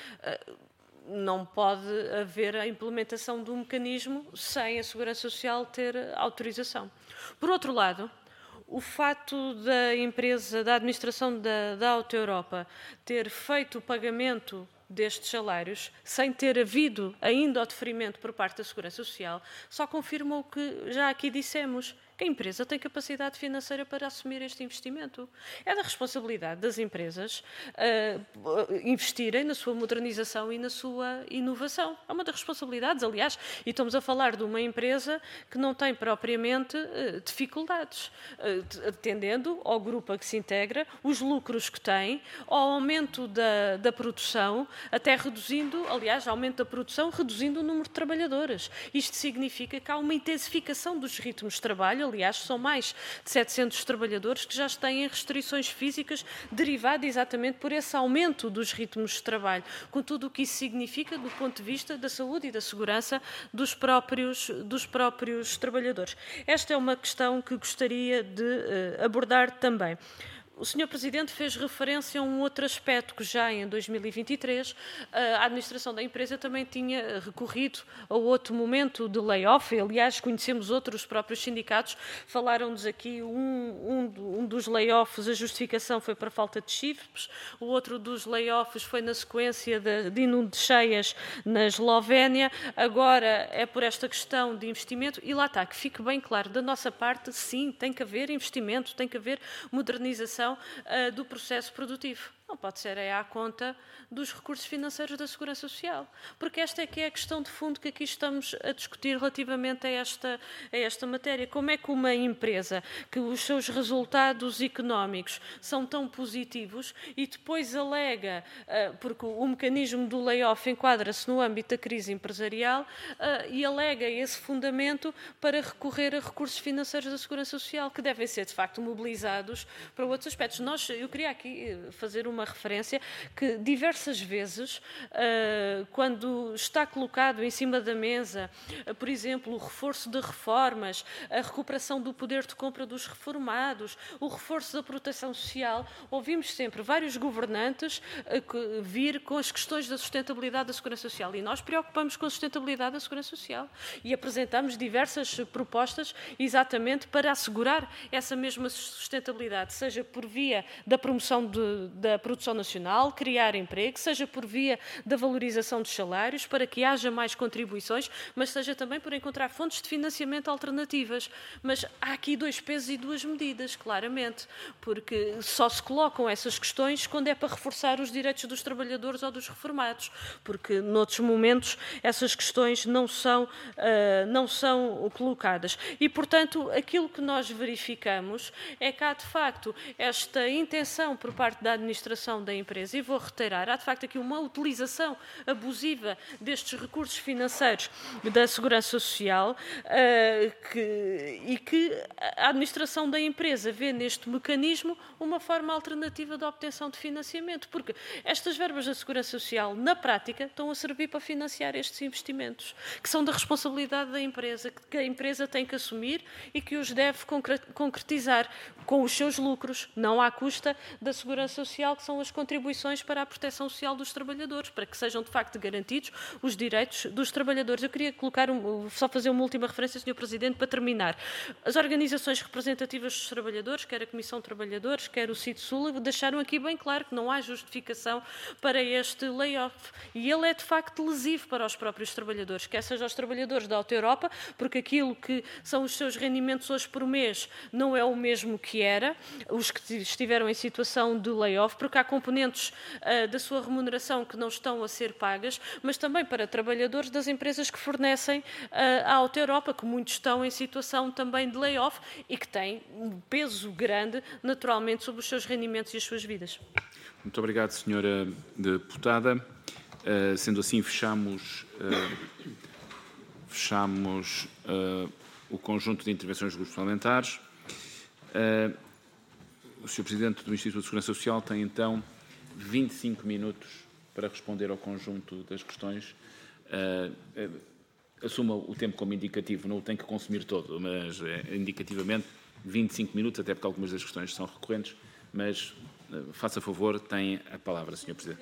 Speaker 2: não pode haver a implementação de um mecanismo sem a Segurança Social ter autorização. Por outro lado, o fato da empresa, da administração da Auto Europa ter feito o pagamento destes salários, sem ter havido ainda o deferimento por parte da Segurança Social, só confirma o que já aqui dissemos, que a empresa tem capacidade financeira para assumir este investimento. É da responsabilidade das empresas investirem na sua modernização e na sua inovação. É uma das responsabilidades, aliás, e estamos a falar de uma empresa que não tem propriamente dificuldades, atendendo ao grupo a que se integra, os lucros que tem, ao aumento da produção, até reduzindo, aliás, aumento da produção, reduzindo o número de trabalhadores. Isto significa que há uma intensificação dos ritmos de trabalho. Aliás, são mais de 700 trabalhadores que já têm restrições físicas derivadas exatamente por esse aumento dos ritmos de trabalho, com tudo o que isso significa do ponto de vista da saúde e da segurança dos próprios trabalhadores. Esta é uma questão que gostaria de abordar também. O Sr. Presidente fez referência a um outro aspecto que já em 2023 a administração da empresa também tinha recorrido a outro momento de layoff. Aliás, conhecemos outros próprios sindicatos, falaram-nos aqui um dos layoffs, a justificação foi para falta de chips, o outro dos layoffs foi na sequência de inundações cheias na Eslovénia, agora é por esta questão de investimento e lá está, que fique bem claro, da nossa parte, sim, tem que haver investimento, tem que haver modernização do processo produtivo. Não pode ser à conta dos recursos financeiros da Segurança Social, porque esta é que é a questão de fundo que aqui estamos a discutir relativamente a esta matéria. Como é que uma empresa que os seus resultados económicos são tão positivos e depois alega, porque o mecanismo do layoff enquadra-se no âmbito da crise empresarial, e alega esse fundamento para recorrer a recursos financeiros da Segurança Social, que devem ser, de facto, mobilizados para outros aspectos. Eu queria aqui fazer uma referência que diversas vezes, quando está colocado em cima da mesa, por exemplo, o reforço de reformas, a recuperação do poder de compra dos reformados, o reforço da proteção social, ouvimos sempre vários governantes vir com as questões da sustentabilidade da Segurança Social. E nós preocupamos com a sustentabilidade da Segurança Social e apresentamos diversas propostas exatamente para assegurar essa mesma sustentabilidade, seja por via da promoção da produção nacional, criar emprego, seja por via da valorização dos salários, para que haja mais contribuições, mas seja também por encontrar fontes de financiamento alternativas. Mas há aqui dois pesos e duas medidas, claramente, porque só se colocam essas questões quando é para reforçar os direitos dos trabalhadores ou dos reformados, porque noutros momentos essas questões não são colocadas. E, portanto, aquilo que nós verificamos é que há, de facto, esta intenção por parte da administração da empresa, e vou reiterar, há de facto aqui uma utilização abusiva destes recursos financeiros da Segurança Social e que a administração da empresa vê neste mecanismo uma forma alternativa de obtenção de financiamento, porque estas verbas da Segurança Social, na prática, estão a servir para financiar estes investimentos, que são da responsabilidade da empresa, que a empresa tem que assumir e que os deve concretizar com os seus lucros, não à custa da Segurança Social, que são as contribuições para a proteção social dos trabalhadores, para que sejam de facto garantidos os direitos dos trabalhadores. Eu queria só fazer uma última referência, Sr. Presidente, para terminar. As organizações representativas dos trabalhadores, quer a Comissão de Trabalhadores, quer o CIT-Sul, deixaram aqui bem claro que não há justificação para este layoff. E ele é de facto lesivo para os próprios trabalhadores, quer seja os trabalhadores da Auto Europa, porque aquilo que são os seus rendimentos hoje por mês não é o mesmo que era, os que estiveram em situação de layoff, porque há componentes da sua remuneração que não estão a ser pagas, mas também para trabalhadores das empresas que fornecem à Auto Europa, que muitos estão em situação também de layoff e que têm um peso grande, naturalmente, sobre os seus rendimentos e as suas vidas.
Speaker 1: Muito obrigado, Sra. Deputada. Sendo assim, fechamos o conjunto de intervenções dos grupos parlamentares. O Sr. Presidente do Instituto de Segurança Social tem, então, 25 minutos para responder ao conjunto das questões. Assuma o tempo como indicativo, não o tem que consumir todo, mas indicativamente 25 minutos, até porque algumas das questões são recorrentes, mas faça favor, tem a palavra, Sr. Presidente.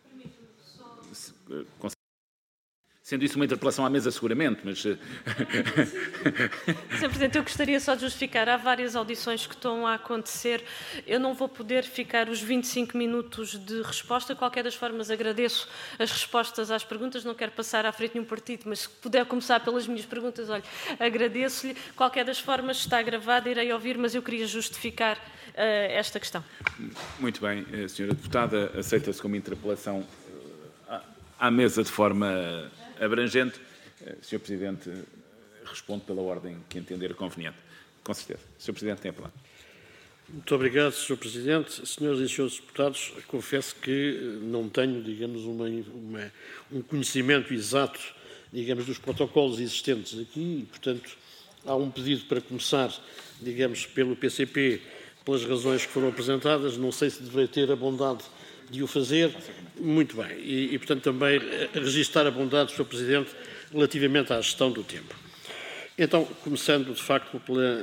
Speaker 1: Sendo isso uma interpelação à mesa, seguramente, mas... Sr.
Speaker 2: Presidente, eu gostaria só de justificar. Há várias audições que estão a acontecer. Eu não vou poder ficar os 25 minutos de resposta. De qualquer das formas, agradeço as respostas às perguntas. Não quero passar à frente nenhum partido, mas se puder começar pelas minhas perguntas, olha, agradeço-lhe. De qualquer das formas, está gravada, irei ouvir, mas eu queria justificar esta questão.
Speaker 1: Muito bem, Sra. Deputada, aceita-se como interpelação à mesa de forma abrangente. Sr. Presidente, responde pela ordem que entender conveniente. Com certeza. Sr. Presidente, tem a palavra.
Speaker 3: Muito obrigado, Sr. Presidente. Senhoras e senhores deputados, confesso que não tenho, digamos, um conhecimento exato, digamos, dos protocolos existentes aqui e, portanto, há um pedido para começar, digamos, pelo PCP, pelas razões que foram apresentadas. Não sei se deverei ter a bondade de o fazer. Muito bem. E portanto, também registar a bondade do Sr. Presidente relativamente à gestão do tempo. Então, começando, de facto,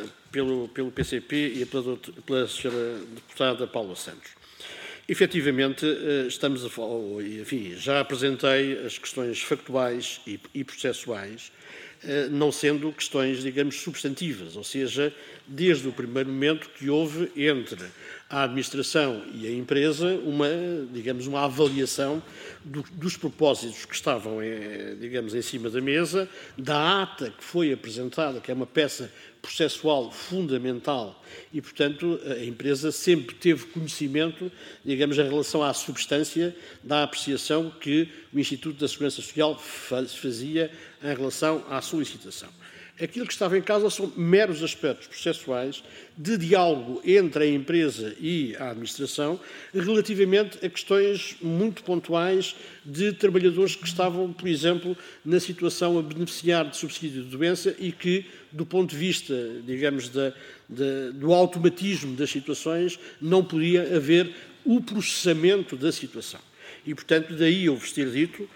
Speaker 3: pelo PCP e pela Sra. Deputada Paula Santos. Efetivamente, estamos a falar, enfim, já apresentei as questões factuais e processuais, não sendo questões, digamos, substantivas, ou seja, desde o primeiro momento que houve entre a administração e a empresa digamos, uma avaliação dos propósitos que estavam, digamos, em cima da mesa, da ata que foi apresentada, que é uma peça processual fundamental e, portanto, a empresa sempre teve conhecimento, digamos, em relação à substância da apreciação que o Instituto da Segurança Social fazia em relação à solicitação. Aquilo que estava em causa são meros aspectos processuais de diálogo entre a empresa e a administração relativamente a questões muito pontuais de trabalhadores que estavam, por exemplo, na situação a beneficiar de subsídio de doença e que, do ponto de vista, digamos, do automatismo das situações, não podia haver o processamento da situação. E, portanto, daí eu vos ter dito,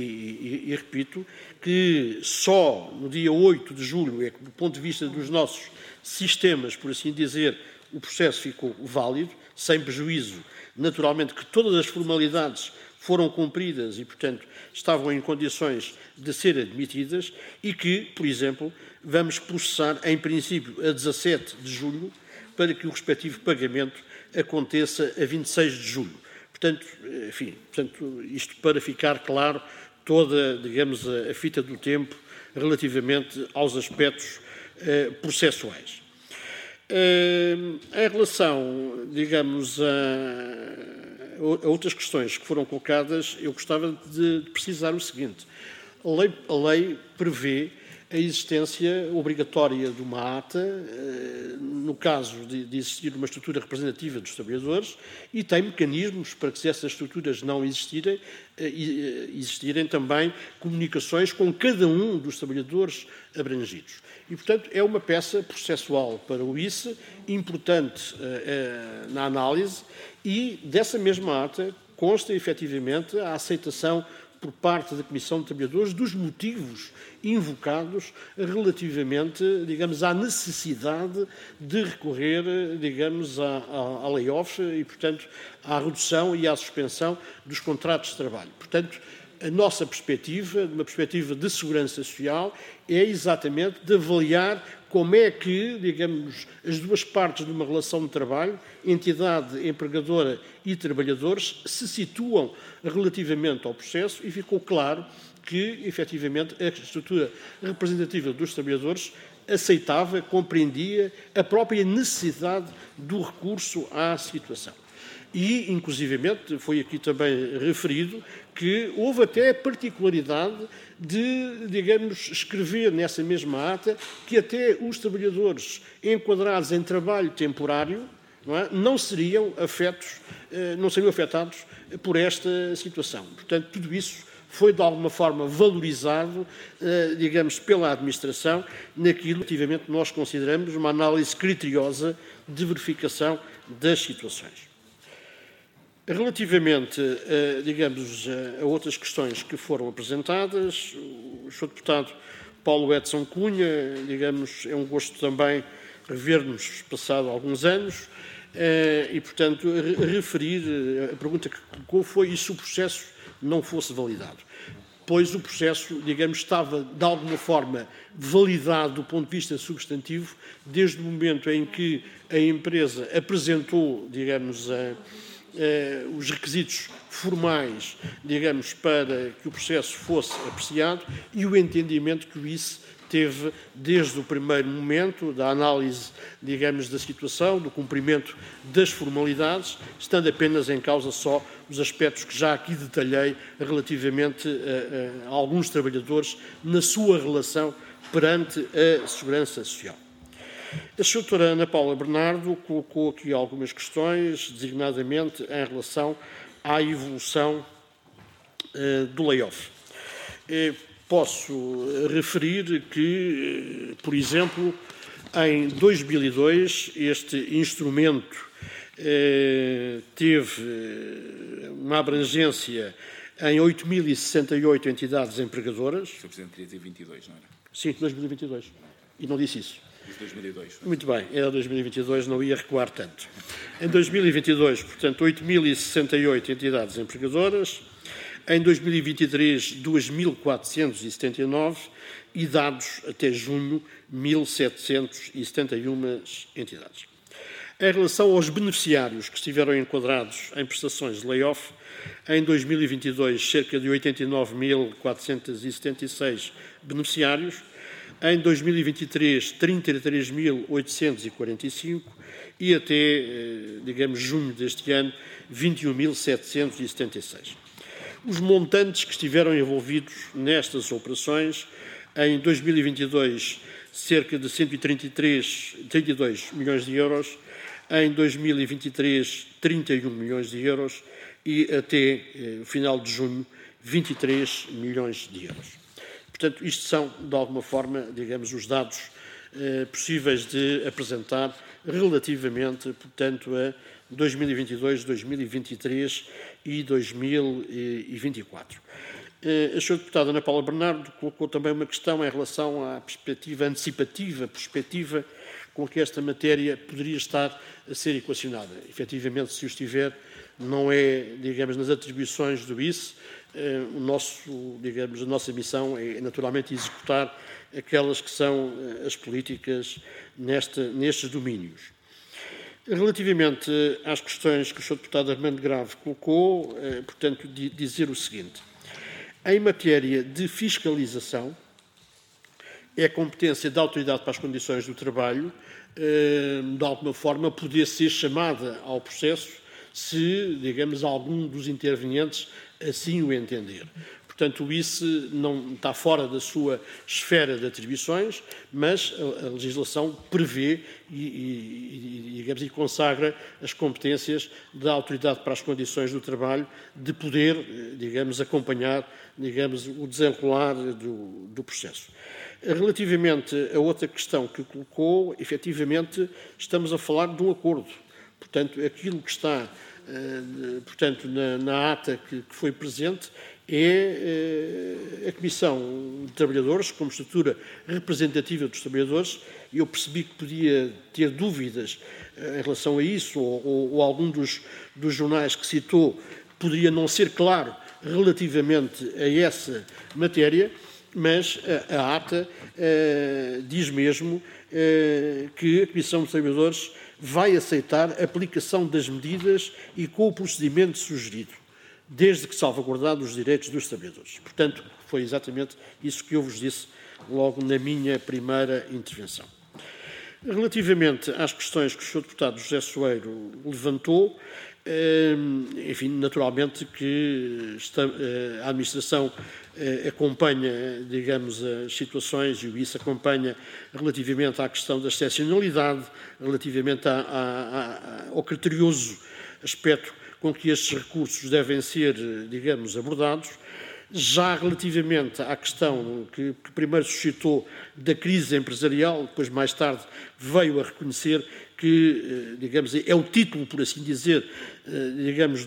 Speaker 3: e repito, que só no dia 8 de julho é que, do ponto de vista dos nossos sistemas, por assim dizer, o processo ficou válido, sem prejuízo, naturalmente, que todas as formalidades foram cumpridas e, portanto, estavam em condições de ser admitidas e que, por exemplo, vamos processar, em princípio, a 17 de julho, para que o respectivo pagamento aconteça a 26 de julho. Portanto, enfim, isto para ficar claro toda, digamos, a fita do tempo relativamente aos aspectos processuais. Em relação, digamos, a outras questões que foram colocadas, eu gostava de precisar o seguinte. A lei prevê a existência obrigatória de uma ata, no caso de existir uma estrutura representativa dos trabalhadores, e tem mecanismos para que, se essas estruturas não existirem também comunicações com cada um dos trabalhadores abrangidos. E, portanto, é uma peça processual para o ICE, importante na análise, e dessa mesma ata consta, efetivamente, a aceitação por parte da Comissão de Trabalhadores dos motivos invocados relativamente, digamos, à necessidade de recorrer, digamos, à layoff e, portanto, à redução e à suspensão dos contratos de trabalho. Portanto, a nossa perspectiva, uma perspectiva de segurança social, é exatamente de avaliar como é que, digamos, as duas partes de uma relação de trabalho, entidade empregadora e trabalhadores, se situam relativamente ao processo e ficou claro que, efetivamente, a estrutura representativa dos trabalhadores aceitava, compreendia a própria necessidade do recurso à situação. E, inclusivamente, foi aqui também referido que houve até a particularidade de, digamos, escrever nessa mesma ata que até os trabalhadores enquadrados em trabalho temporário não seriam afetados por esta situação. Portanto, tudo isso foi, de alguma forma, valorizado, digamos, pela administração naquilo que, efetivamente, nós consideramos uma análise criteriosa de verificação das situações. Relativamente, digamos, a outras questões que foram apresentadas, o Sr. Deputado Paulo Edson Cunha, digamos, é um gosto também rever-nos passado alguns anos e, portanto, referir, a pergunta que colocou foi e se o processo não fosse validado. Pois o processo, digamos, estava de alguma forma validado do ponto de vista substantivo desde o momento em que a empresa apresentou, digamos, os requisitos formais, digamos, para que o processo fosse apreciado e o entendimento que o ICE teve desde o primeiro momento da análise, digamos, da situação, do cumprimento das formalidades, estando apenas em causa só os aspectos que já aqui detalhei relativamente a alguns trabalhadores na sua relação perante a Segurança Social. A Sra. Ana Paula Bernardo colocou aqui algumas questões, designadamente em relação à evolução do layoff. posso referir que, por exemplo, em 2002, este instrumento teve uma abrangência em 8.068 entidades empregadoras.
Speaker 1: O Sr. Presidente queria dizer 22, não era?
Speaker 3: Sim, 2022. E não disse isso.
Speaker 1: Disse 2002.
Speaker 3: Muito bem, era 2022, não ia recuar tanto. Em 2022, portanto, 8.068 entidades empregadoras. Em 2023, 2.479 e dados até junho, 1.771 entidades. Em relação aos beneficiários que estiveram enquadrados em prestações de layoff, em 2022, cerca de 89.476 beneficiários, em 2023, 33.845 e até, digamos, junho deste ano, 21.776. Os montantes que estiveram envolvidos nestas operações, em 2022, cerca de 132 milhões de euros, em 2023, 31 milhões de euros e até o final de junho, 23 milhões de euros. Portanto, isto são, de alguma forma, digamos, os dados possíveis de apresentar relativamente, portanto, a 2022, 2023 e 2024. A Sra. Deputada Ana Paula Bernardo colocou também uma questão em relação à perspectiva antecipativa, perspectiva com que esta matéria poderia estar a ser equacionada. Efetivamente, se o estiver, não é, digamos, nas atribuições do ICE, a nossa missão é naturalmente executar aquelas que são as políticas nestes domínios. Relativamente às questões que o Sr. Deputado Armando Grave colocou, portanto, dizer o seguinte. Em matéria de fiscalização, é competência da Autoridade para as Condições do Trabalho, de alguma forma, poder ser chamada ao processo se, digamos, algum dos intervenientes assim o entender. Portanto, isso não está fora da sua esfera de atribuições, mas a legislação prevê digamos, e consagra as competências da Autoridade para as Condições do Trabalho de poder, digamos, acompanhar, digamos, o desenrolar do processo. Relativamente a outra questão que colocou, efetivamente, estamos a falar de um acordo. Portanto, aquilo que está, portanto, na ata que foi presente é a Comissão de Trabalhadores, como estrutura representativa dos trabalhadores, e eu percebi que podia ter dúvidas em relação a isso, ou algum dos jornais que citou poderia não ser claro relativamente a essa matéria, mas a ata diz mesmo que a Comissão de Trabalhadores vai aceitar a aplicação das medidas e com o procedimento sugerido, desde que salvaguardados os direitos dos trabalhadores. Portanto, foi exatamente isso que eu vos disse logo na minha primeira intervenção. Relativamente às questões que o Sr. Deputado José Soeiro levantou, enfim, naturalmente que a Administração acompanha, digamos, as situações e o ICE acompanha relativamente à questão da excepcionalidade, relativamente ao criterioso aspecto com que estes recursos devem ser, digamos, abordados. Já relativamente à questão que primeiro suscitou da crise empresarial, depois mais tarde veio a reconhecer que, digamos, é o título, por assim dizer, digamos,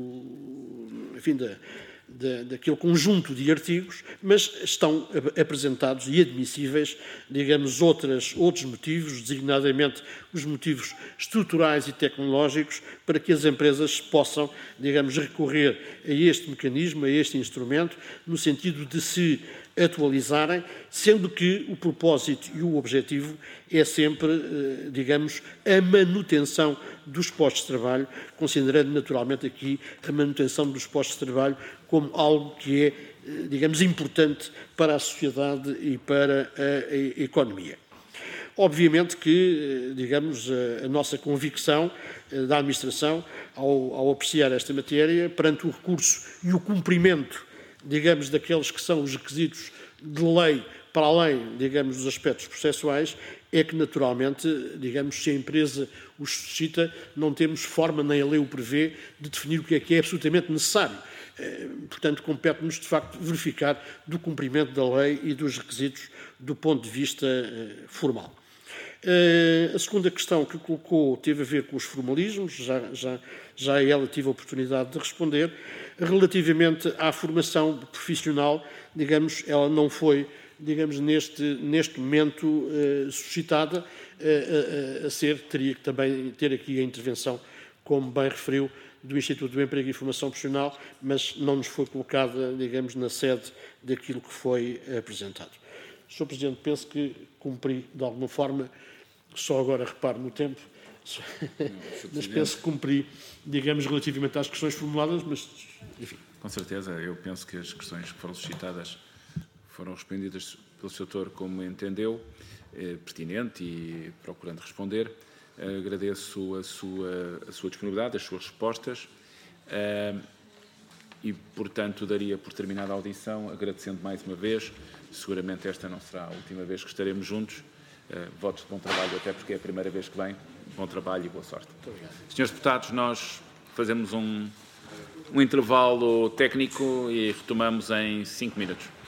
Speaker 3: daquele conjunto de artigos, mas estão apresentados e admissíveis, digamos, outros motivos, designadamente os motivos estruturais e tecnológicos, para que as empresas possam, digamos, recorrer a este mecanismo, a este instrumento, no sentido de se atualizarem, sendo que o propósito e o objetivo é sempre, digamos, a manutenção dos postos de trabalho, considerando naturalmente aqui a manutenção dos postos de trabalho como algo que é, digamos, importante para a sociedade e para a economia. Obviamente que, digamos, a nossa convicção da Administração, ao apreciar esta matéria, perante o recurso e o cumprimento, digamos, daqueles que são os requisitos de lei para além, digamos, dos aspectos processuais, é que, naturalmente, digamos, se a empresa os suscita, não temos forma, nem a lei o prevê, de definir o que é absolutamente necessário. Portanto, compete-nos, de facto, verificar do cumprimento da lei e dos requisitos do ponto de vista formal. A segunda questão que colocou teve a ver com os formalismos, já a ela tive a oportunidade de responder. Relativamente à formação profissional, digamos, ela não foi, digamos, neste momento suscitada teria que também ter aqui a intervenção, como bem referiu, do Instituto do Emprego e Formação Profissional, mas não nos foi colocada, digamos, na sede daquilo que foi apresentado. Sr. Presidente, penso que cumpri de alguma forma, só agora reparo no tempo, mas penso que cumpri, digamos, relativamente às questões formuladas, mas, enfim.
Speaker 1: Com certeza, eu penso que as questões que foram suscitadas foram respondidas pelo Sr. Doutor como entendeu, pertinente e procurando responder. Agradeço a sua disponibilidade, as suas respostas e, portanto, daria por terminada a audição, agradecendo mais uma vez. Seguramente esta não será a última vez que estaremos juntos. Votos de bom trabalho, até porque é a primeira vez que vem. Bom trabalho e boa sorte.
Speaker 3: Muito obrigado.
Speaker 1: Senhores deputados, nós fazemos um intervalo técnico e retomamos em 5 minutos.